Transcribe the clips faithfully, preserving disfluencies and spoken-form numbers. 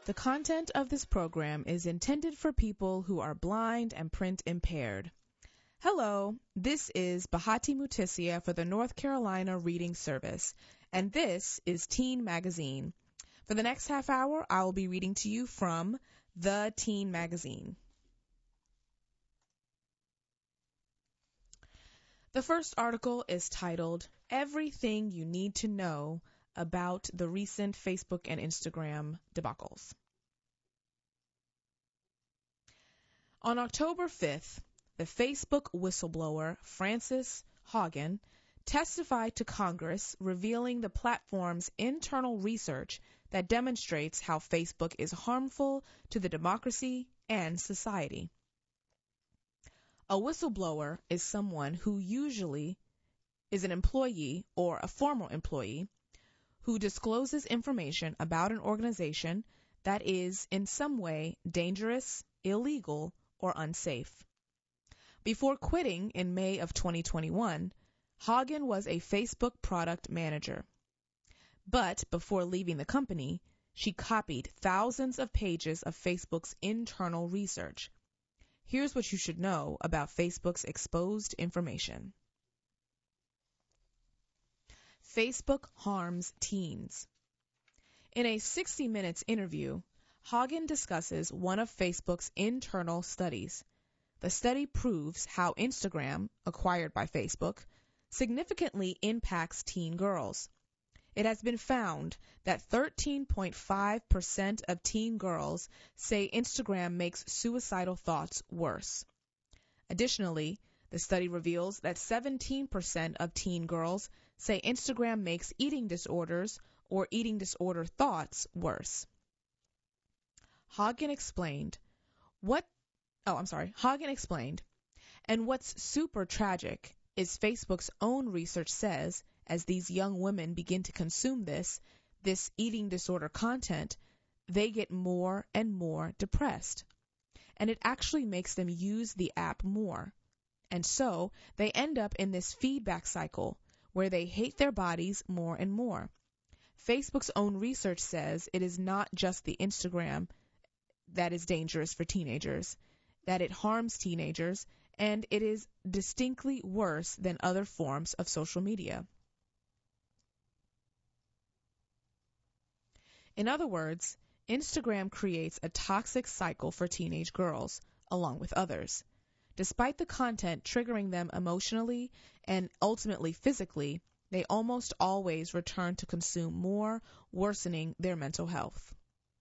The content of this program is intended for people who are blind and print impaired. Hello, this is Bahati Mutisia for the North Carolina Reading Service, and this is Teen Magazine. For the next half hour, I will be reading to you from The Teen Magazine. The first article is titled, Everything You Need to Know About the Recent Facebook and Instagram Debacles. On October fifth, the Facebook whistleblower Frances Haugen testified to Congress revealing the platform's internal research that demonstrates how Facebook is harmful to the democracy and society. A whistleblower is someone who usually is an employee or a former employee who discloses information about an organization that is in some way dangerous, illegal, or unsafe. Before quitting in May of twenty twenty-one, Haugen was a Facebook product manager. But before leaving the company, she copied thousands of pages of Facebook's internal research. Here's what you should know about Facebook's exposed information. Facebook harms teens. In a sixty minutes interview, Haugen discusses one of Facebook's internal studies. The study proves how Instagram, acquired by Facebook, significantly impacts teen girls. It has been found that thirteen point five percent of teen girls say Instagram makes suicidal thoughts worse. Additionally, the study reveals that seventeen percent of teen girls say Instagram makes eating disorders or eating disorder thoughts worse. Haugen explained, what, oh, I'm sorry, Haugen explained, and what's super tragic is Facebook's own research says, as these young women begin to consume this, this eating disorder content, they get more and more depressed. And it actually makes them use the app more. And so they end up in this feedback cycle where they hate their bodies more and more. Facebook's own research says it is not just the Instagram that is dangerous for teenagers, that it harms teenagers, and it is distinctly worse than other forms of social media. In other words, Instagram creates a toxic cycle for teenage girls, along with others. Despite the content triggering them emotionally and ultimately physically, they almost always return to consume more, worsening their mental health.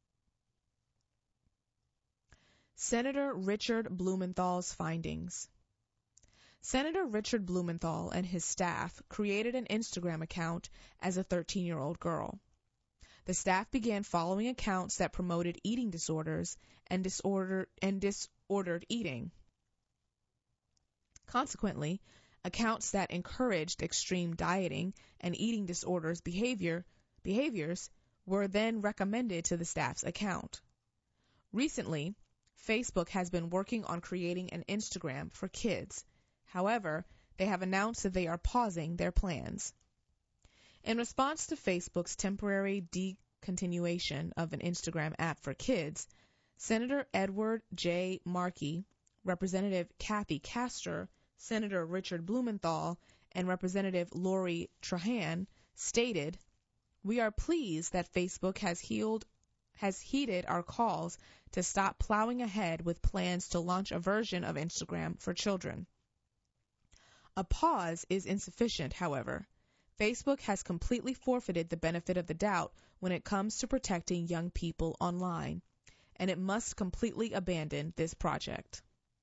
Senator Richard Blumenthal's findings. Senator Richard Blumenthal and his staff created an Instagram account as a thirteen-year-old girl. The staff began following accounts that promoted eating disorders and disorder and disordered eating. Consequently, accounts that encouraged extreme dieting and eating disorders behavior behaviors were then recommended to the staff's account. Recently, Facebook has been working on creating an Instagram for kids. However, they have announced that they are pausing their plans. In response to Facebook's temporary discontinuation of an Instagram app for kids, Senator Edward J. Markey, Representative Kathy Castor, Senator Richard Blumenthal, and Representative Lori Trahan stated, "We are pleased that Facebook has healed, has heeded our calls to stop plowing ahead with plans to launch a version of Instagram for children. A pause is insufficient, however. Facebook has completely forfeited the benefit of the doubt when it comes to protecting young people online, and it must completely abandon this project."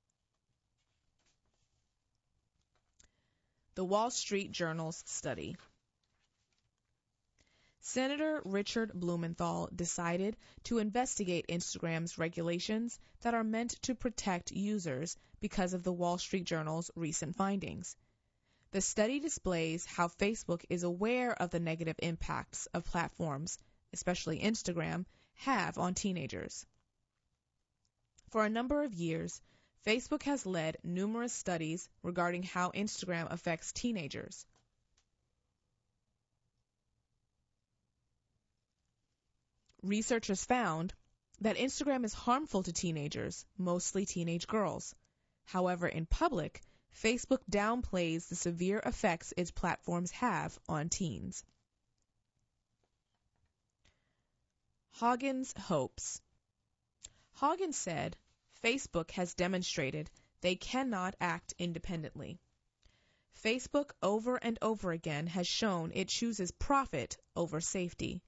The Wall Street Journal's study. Senator Richard Blumenthal decided to investigate Instagram's regulations that are meant to protect users because of the Wall Street Journal's recent findings. The study displays how Facebook is aware of the negative impacts of platforms, especially Instagram, have on teenagers. For a number of years, Facebook has led numerous studies regarding how Instagram affects teenagers. Researchers found that Instagram is harmful to teenagers, mostly teenage girls. However, in public, Facebook downplays the severe effects its platforms have on teens. Hoggins hopes. Hoggins said, Facebook has demonstrated they cannot act independently. Facebook over and over again has shown it chooses profit over safety.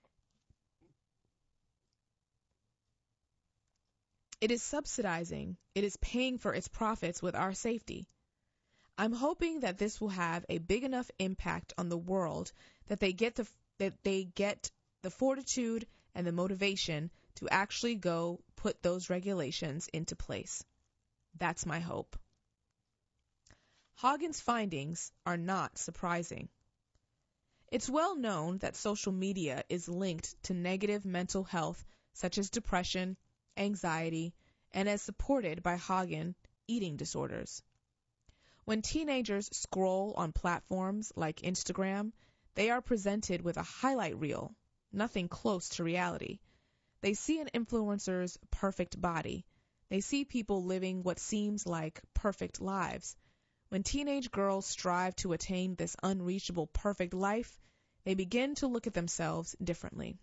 It is subsidizing, it is paying for its profits with our safety. I'm hoping that this will have a big enough impact on the world that they get the that they get the fortitude and the motivation to actually go put those regulations into place. That's my hope. Hoggins' findings are not surprising. It's well known that social media is linked to negative mental health such as depression, anxiety, and as supported by Hoggins, eating disorders. When teenagers scroll on platforms like Instagram, they are presented with a highlight reel, nothing close to reality. They see an influencer's perfect body. They see people living what seems like perfect lives. When teenage girls strive to attain this unreachable perfect life, they begin to look at themselves differently.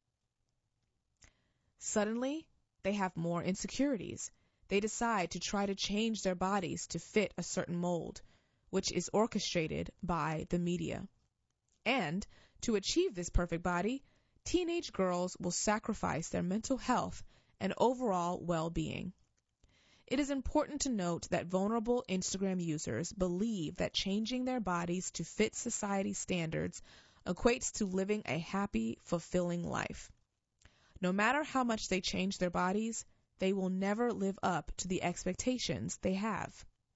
Suddenly, they have more insecurities. They decide to try to change their bodies to fit a certain mold, which is orchestrated by the media. And to achieve this perfect body, teenage girls will sacrifice their mental health and overall well-being. It is important to note that vulnerable Instagram users believe that changing their bodies to fit society standards equates to living a happy, fulfilling life. No matter how much they change their bodies, they will never live up to the expectations they have.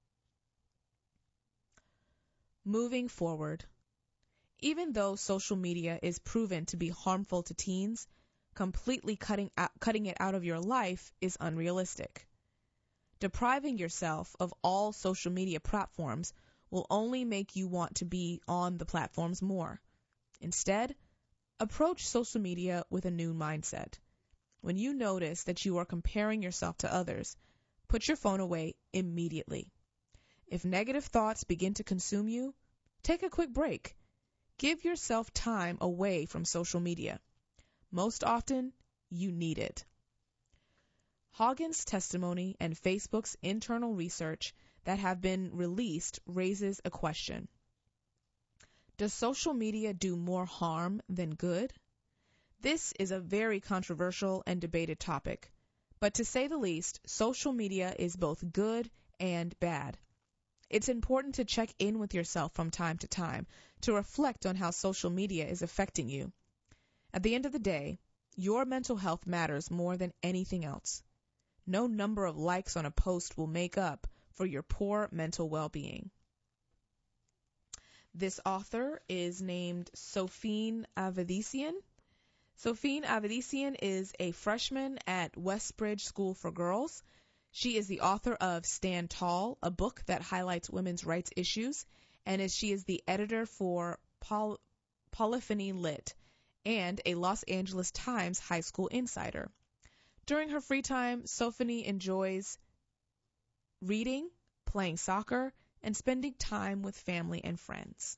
Moving forward. Even though social media is proven to be harmful to teens, completely cutting out, cutting it out of your life is unrealistic. Depriving yourself of all social media platforms will only make you want to be on the platforms more. Instead, approach social media with a new mindset. When you notice that you are comparing yourself to others, put your phone away immediately. If negative thoughts begin to consume you, take a quick break. Give yourself time away from social media. Most often, you need it. Hoggins' testimony and Facebook's internal research that have been released raises a question. Does social media do more harm than good? This is a very controversial and debated topic, but to say the least, social media is both good and bad. It's important to check in with yourself from time to time to reflect on how social media is affecting you. At the end of the day, your mental health matters more than anything else. No number of likes on a post will make up for your poor mental well-being. This author is named Sophine Avedisian. Sophine Avedisian is a freshman at Westbridge School for Girls. She is the author of Stand Tall, a book that highlights women's rights issues, and is, she is the editor for Poly- Polyphony Lit and a Los Angeles Times high school insider. During her free time, Sophie enjoys reading, playing soccer, and spending time with family and friends.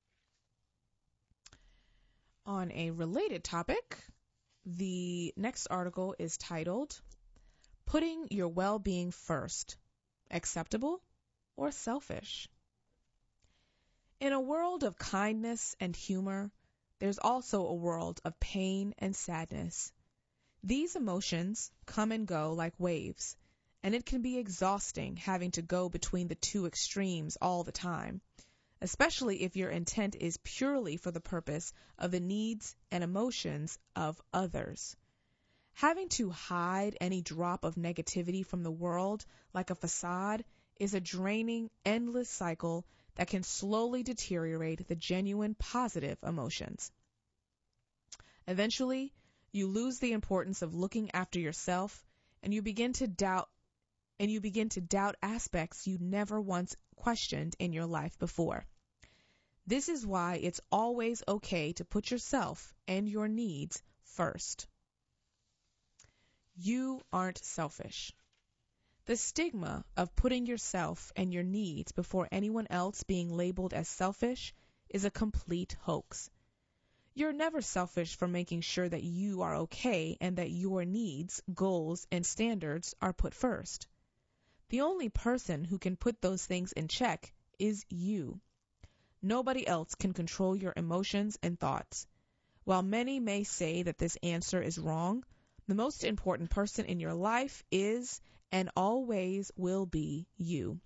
On a related topic, the next article is titled, Putting Your Well-Being First, Acceptable or Selfish? In a world of kindness and humor, there's also a world of pain and sadness. These emotions come and go like waves, and it can be exhausting having to go between the two extremes all the time, especially if your intent is purely for the purpose of the needs and emotions of others. Having to hide any drop of negativity from the world like a facade is a draining, endless cycle that can slowly deteriorate the genuine positive emotions. Eventually, you lose the importance of looking after yourself, and you begin to doubt and you begin to doubt aspects you never once questioned in your life before. This is why it's always okay to put yourself and your needs first. You aren't selfish. The stigma of putting yourself and your needs before anyone else being labeled as selfish is a complete hoax. You're never selfish for making sure that you are okay and that your needs, goals, and standards are put first. The only person who can put those things in check is you. Nobody else can control your emotions and thoughts. While many may say that this answer is wrong, the most important person in your life is and always will be you.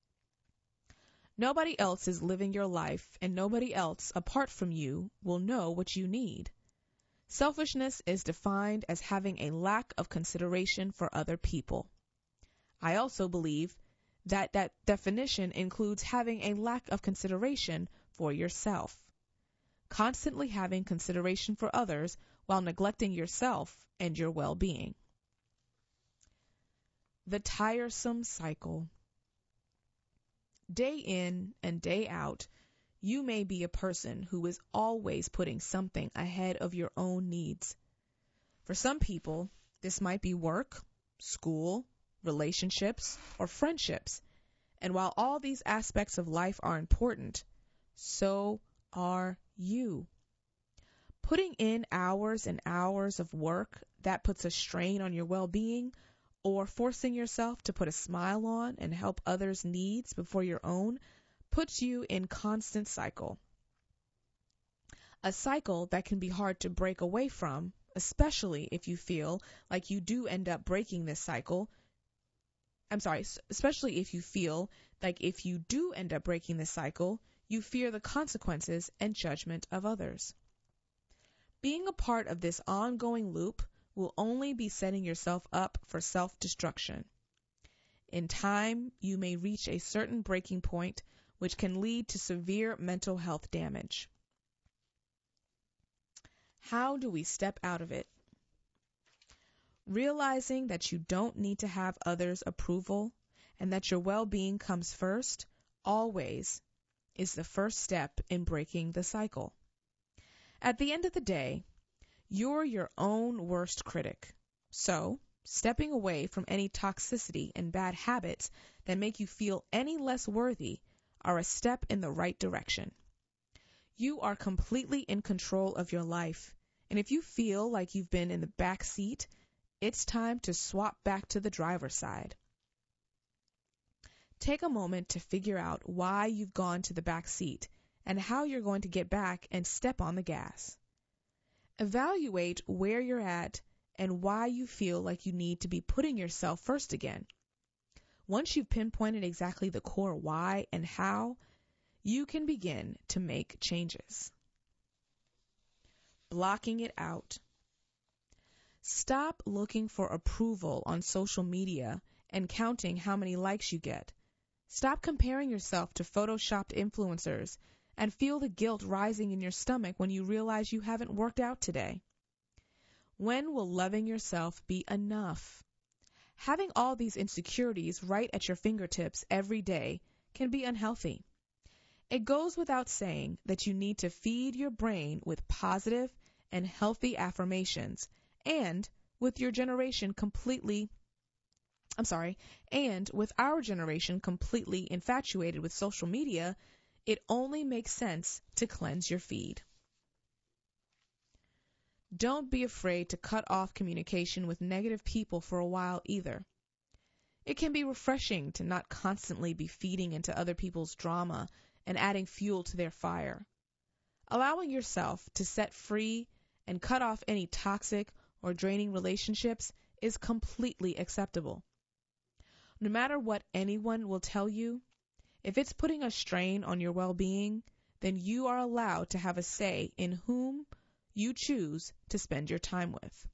Nobody else is living your life, and nobody else apart from you will know what you need. Selfishness is defined as having a lack of consideration for other people. I also believe that that definition includes having a lack of consideration for yourself. Constantly having consideration for others while neglecting yourself and your well-being. The tiresome cycle. Day in and day out, you may be a person who is always putting something ahead of your own needs. For some people, this might be work, school, relationships, or friendships. And while all these aspects of life are important, so are you. Putting in hours and hours of work that puts a strain on your well-being, or forcing yourself to put a smile on and help others' needs before your own, puts you in constant cycle. A cycle that can be hard to break away from, especially if you feel like you do end up breaking this cycle. I'm sorry, especially if you feel like if you do end up breaking this cycle, you fear the consequences and judgment of others. Being a part of this ongoing loop will only be setting yourself up for self-destruction. In time, you may reach a certain breaking point, which can lead to severe mental health damage. How do we step out of it? Realizing that you don't need to have others' approval and that your well-being comes first, always, is the first step in breaking the cycle. At the end of the day, you're your own worst critic. So, stepping away from any toxicity and bad habits that make you feel any less worthy are a step in the right direction. You are completely in control of your life, and if you feel like you've been in the back seat, it's time to swap back to the driver's side. Take a moment to figure out why you've gone to the back seat and how you're going to get back and step on the gas. Evaluate where you're at and why you feel like you need to be putting yourself first again. Once you've pinpointed exactly the core why and how, you can begin to make changes. Blocking it out. Stop looking for approval on social media and counting how many likes you get. Stop comparing yourself to photoshopped influencers and feel the guilt rising in your stomach when you realize you haven't worked out today. When will loving yourself be enough? Having all these insecurities right at your fingertips every day can be unhealthy. It goes without saying that you need to feed your brain with positive and healthy affirmations, and with your generation completely, I'm sorry, and with our generation completely infatuated with social media, it only makes sense to cleanse your feed. Don't be afraid to cut off communication with negative people for a while either. It can be refreshing to not constantly be feeding into other people's drama and adding fuel to their fire. Allowing yourself to set free and cut off any toxic or draining relationships is completely acceptable. No matter what anyone will tell you, if it's putting a strain on your well-being, then you are allowed to have a say in whom you choose to spend your time with.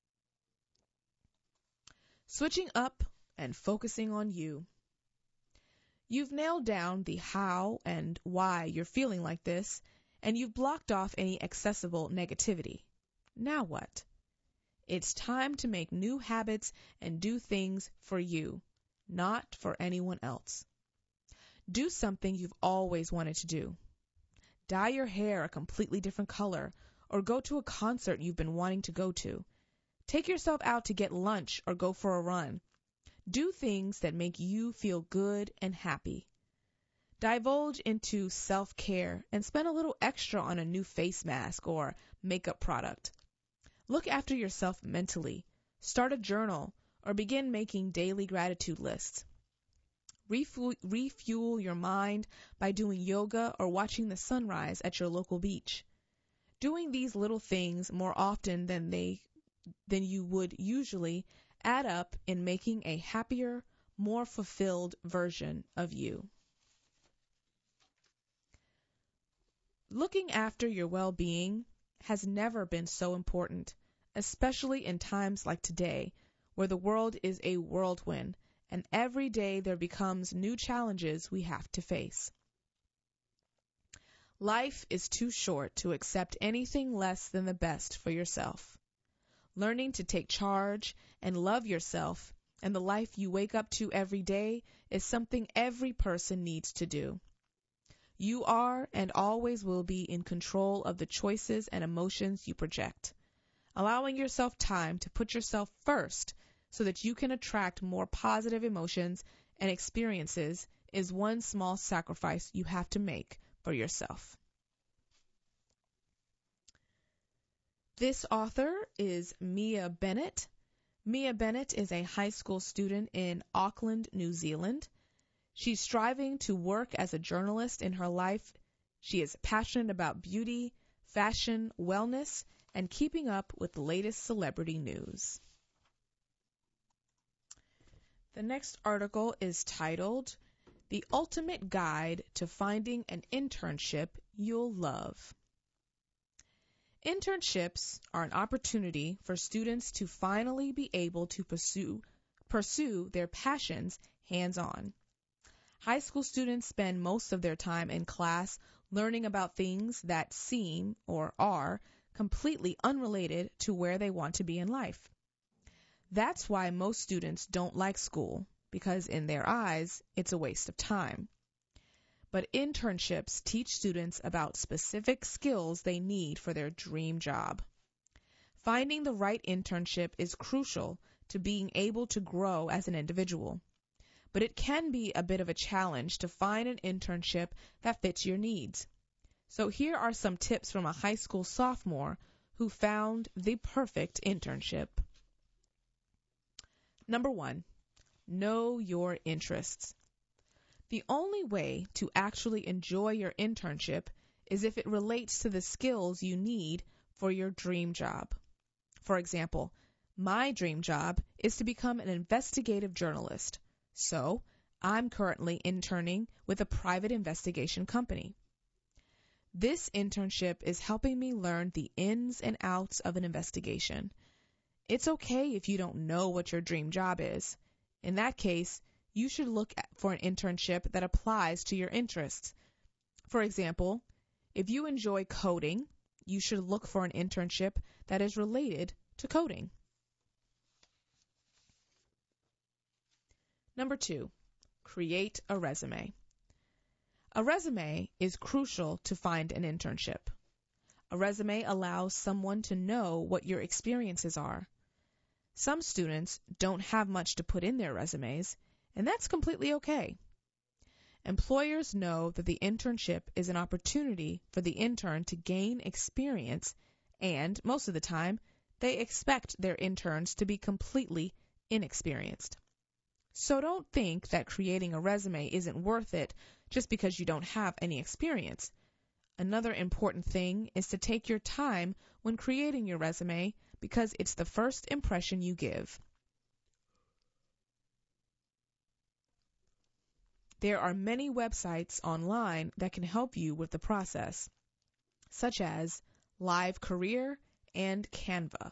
Switching up and focusing on you. You've nailed down the how and why you're feeling like this, and you've blocked off any accessible negativity. Now what? It's time to make new habits and do things for you, not for anyone else. Do something you've always wanted to do. Dye your hair a completely different color, or go to a concert you've been wanting to go to. Take yourself out to get lunch or go for a run. Do things that make you feel good and happy. Divulge into self-care and spend a little extra on a new face mask or makeup product. Look after yourself mentally. Start a journal or begin making daily gratitude lists. Refuel, refuel your mind by doing yoga or watching the sunrise at your local beach. Doing these little things more often than they than you would usually add up in making a happier, more fulfilled version of you. Looking after your well-being has never been so important, especially in times like today, where the world is a whirlwind, and every day there becomes new challenges we have to face. Life is too short to accept anything less than the best for yourself. Learning to take charge and love yourself and the life you wake up to every day is something every person needs to do. You are and always will be in control of the choices and emotions you project. Allowing yourself time to put yourself first so that you can attract more positive emotions and experiences is one small sacrifice you have to make for yourself. This author is Mia Bennett. Mia Bennett is a high school student in Auckland, New Zealand. She's striving to work as a journalist in her life. She is passionate about beauty, fashion, wellness, and keeping up with the latest celebrity news. The next article is titled, The Ultimate Guide to Finding an Internship You'll Love. Internships are an opportunity for students to finally be able to pursue, pursue their passions hands-on. High school students spend most of their time in class learning about things that seem or are completely unrelated to where they want to be in life. That's why most students don't like school, because in their eyes, it's a waste of time. But internships teach students about specific skills they need for their dream job. Finding the right internship is crucial to being able to grow as an individual. But it can be a bit of a challenge to find an internship that fits your needs. So here are some tips from a high school sophomore who found the perfect internship. Number one, know your interests. The only way to actually enjoy your internship is if it relates to the skills you need for your dream job. For example, my dream job is to become an investigative journalist. So, I'm currently interning with a private investigation company. This internship is helping me learn the ins and outs of an investigation. It's okay if you don't know what your dream job is. In that case, you should look for an internship that applies to your interests. For example, if you enjoy coding, you should look for an internship that is related to coding. Number two, create a resume. A resume is crucial to find an internship. A resume allows someone to know what your experiences are. Some students don't have much to put in their resumes, and that's completely okay. Employers know that the internship is an opportunity for the intern to gain experience, and most of the time, they expect their interns to be completely inexperienced. So don't think that creating a resume isn't worth it just because you don't have any experience. Another important thing is to take your time when creating your resume because it's the first impression you give. There are many websites online that can help you with the process, such as Live Career and Canva.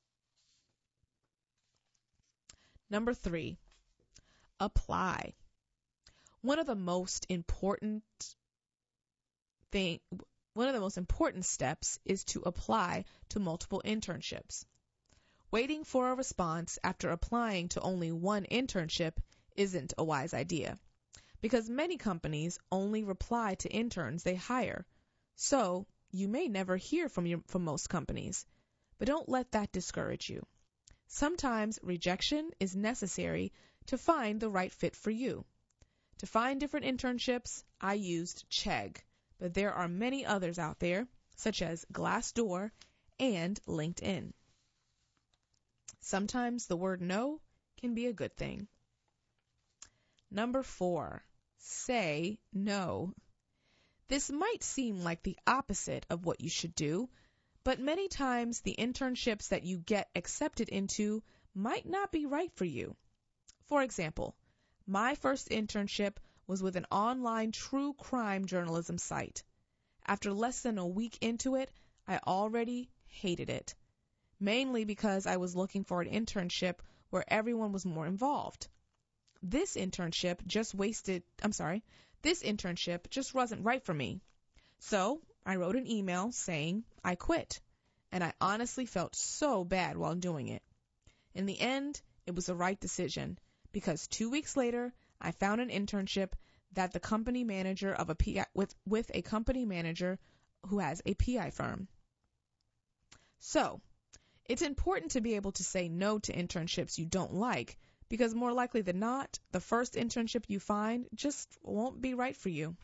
Number three, apply. One of the most important thing, one of the most important steps is to apply to multiple internships. Waiting for a response after applying to only one internship isn't a wise idea, because many companies only reply to interns they hire. So you may never hear from your, from most companies, but don't let that discourage you. Sometimes rejection is necessary to find the right fit for you. To find different internships, I used Chegg, but there are many others out there, such as Glassdoor and LinkedIn. Sometimes the word no can be a good thing. Number four, say no. This might seem like the opposite of what you should do, but many times the internships that you get accepted into might not be right for you. For example, my first internship was with an online true crime journalism site. After less than a week into it, I already hated it, mainly because I was looking for an internship where everyone was more involved. This internship just wasted, I'm sorry, this internship just wasn't right for me. So I wrote an email saying I quit, and I honestly felt so bad while doing it. In the end, it was the right decision, because two weeks later, I found an internship that the company manager of a P I, with, with a company manager who has a P I firm. So, it's important to be able to say no to internships you don't like, because more likely than not, the first internship you find just won't be right for you.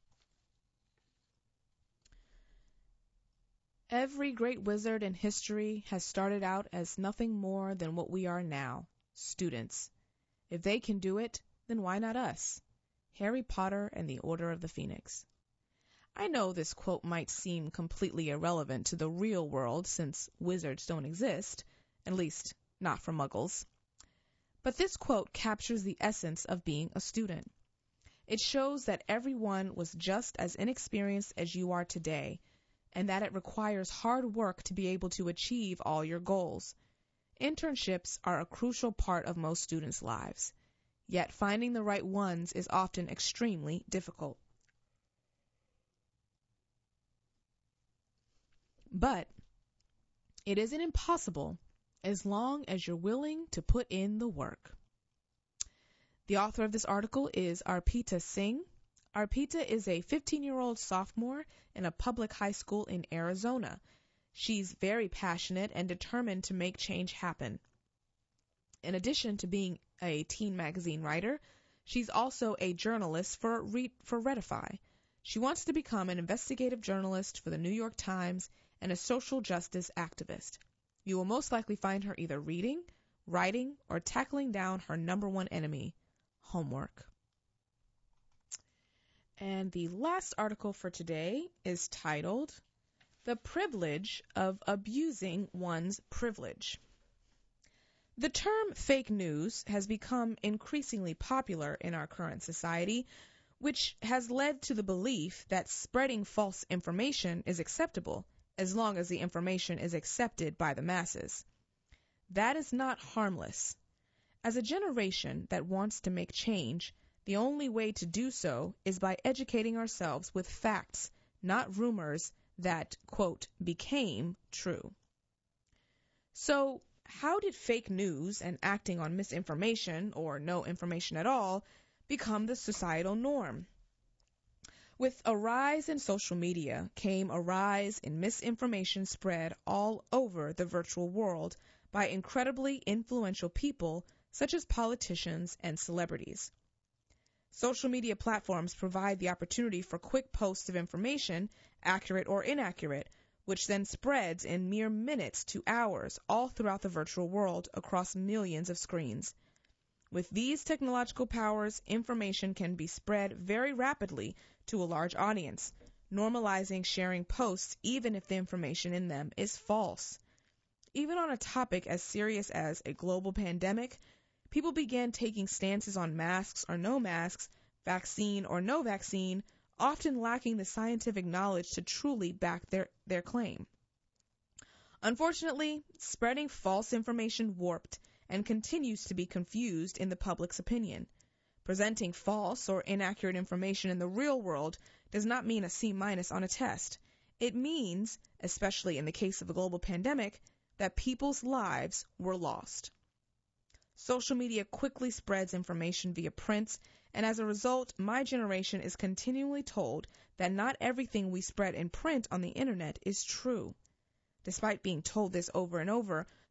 Every great wizard in history has started out as nothing more than what we are now, students. If they can do it, then why not us? Harry Potter and the Order of the Phoenix. I know this quote might seem completely irrelevant to the real world since wizards don't exist, at least not for muggles. But this quote captures the essence of being a student. It shows that everyone was just as inexperienced as you are today, and that it requires hard work to be able to achieve all your goals. Internships are a crucial part of most students' lives, yet finding the right ones is often extremely difficult. But it isn't impossible as long as you're willing to put in the work. The author of this article is Arpita Singh. Arpita is a fifteen-year-old sophomore in a public high school in Arizona. She's very passionate and determined to make change happen. In addition to being a teen magazine writer, she's also a journalist for, Re- for Redify. She wants to become an investigative journalist for the New York Times and a social justice activist. You will most likely find her either reading, writing, or tackling down her number one enemy, homework. And the last article for today is titled, The Privilege of Abusing One's Privilege. The term fake news has become increasingly popular in our current society, which has led to the belief that spreading false information is acceptable as long as the information is accepted by the masses. That is not harmless. As a generation that wants to make change, the only way to do so is by educating ourselves with facts, not rumors that, quote, became true. So, how did fake news and acting on misinformation, or no information at all, become the societal norm? With a rise in social media came a rise in misinformation spread all over the virtual world by incredibly influential people such as politicians and celebrities. Social media platforms provide the opportunity for quick posts of information, accurate or inaccurate, which then spreads in mere minutes to hours all throughout the virtual world across millions of screens. With these technological powers, information can be spread very rapidly to a large audience, normalizing sharing posts even if the information in them is false. Even on a topic as serious as a global pandemic, people began taking stances on masks or no masks, vaccine or no vaccine, often lacking the scientific knowledge to truly back their, their claim. Unfortunately, spreading false information warped and continues to be confused in the public's opinion. Presenting false or inaccurate information in the real world does not mean a C minus on a test. It means, especially in the case of a global pandemic, that people's lives were lost. Social media quickly spreads information via print, and as a result, my generation is continually told that not everything we spread in print on the internet is true. Despite being told this over and over,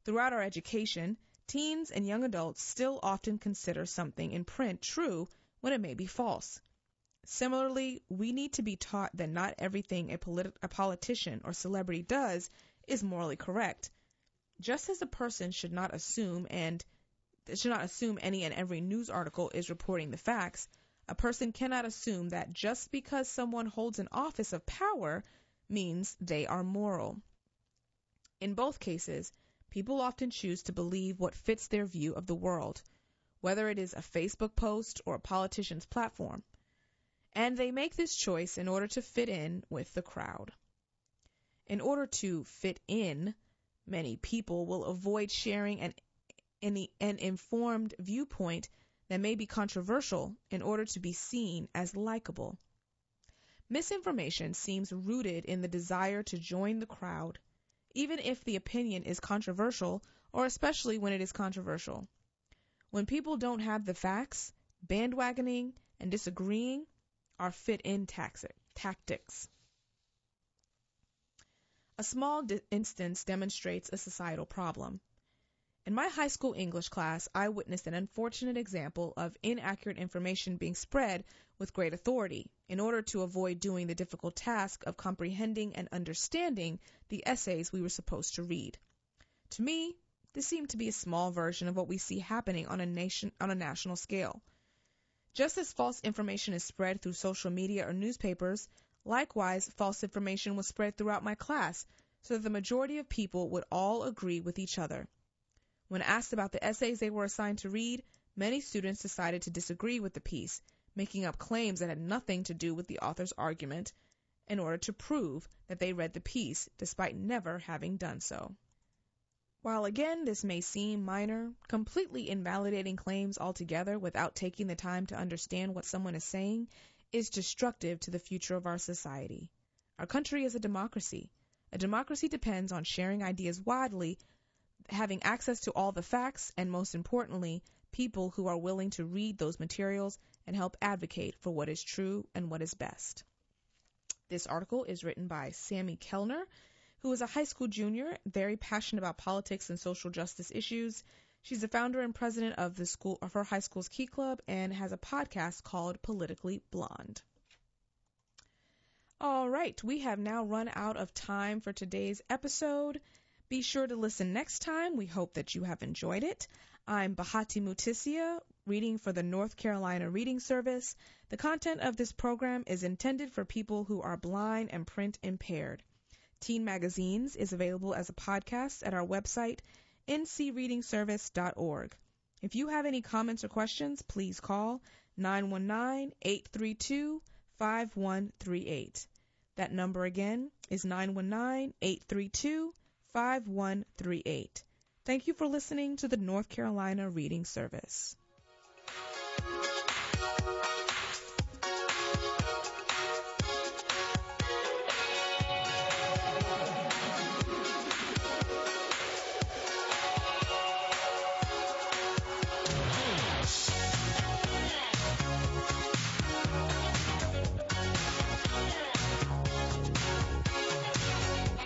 Throughout our education, teens and young adults still often consider something in print true when it may be false. Similarly, we need to be taught that not everything a, politi- a politician or celebrity does is morally correct. Just as a person should not assume and should not assume any and every news article is reporting the facts, a person cannot assume that just because someone holds an office of power means they are moral. In both cases, people often choose to believe what fits their view of the world, whether it is a Facebook post or a politician's platform. And they make this choice in order to fit in with the crowd. In order to fit in, many people will avoid sharing an, an, an informed viewpoint that may be controversial in order to be seen as likable. Misinformation seems rooted in the desire to join the crowd, even if the opinion is controversial, or especially when it is controversial. When people don't have the facts, bandwagoning and disagreeing are fit-in tactics. A small di- instance demonstrates a societal problem. In my high school English class, I witnessed an unfortunate example of inaccurate information being spread with great authority in order to avoid doing the difficult task of comprehending and understanding the essays we were supposed to read. To me, this seemed to be a small version of what we see happening on a nation on a national scale. Just as false information is spread through social media or newspapers, likewise, false information was spread throughout my class so that the majority of people would all agree with each other. When asked about the essays they were assigned to read, many students decided to disagree with the piece, making up claims that had nothing to do with the author's argument in order to prove that they read the piece despite never having done so. While again this may seem minor, completely invalidating claims altogether without taking the time to understand what someone is saying is destructive to the future of our society. Our country is a democracy. A democracy depends on sharing ideas widely, having access to all the facts, and most importantly, people who are willing to read those materials and help advocate for what is true and what is best. This article is written by Sammy Kellner, who is a high school junior, very passionate about politics and social justice issues. She's the founder and president of the school of her high school's Key Club and has a podcast called Politically Blonde. All right, we have now run out of time for today's episode. Be sure to listen next time. We hope that you have enjoyed it. I'm Bahati Mutisia, reading for the North Carolina Reading Service. The content of this program is intended for people who are blind and print impaired. Teen Magazines is available as a podcast at our website, n c reading service dot org. If you have any comments or questions, please call nine one nine, eight three two, five one three eight. That number again is nine one nine, eight three two, five one three eight. Thank you for listening to the North Carolina Reading Service.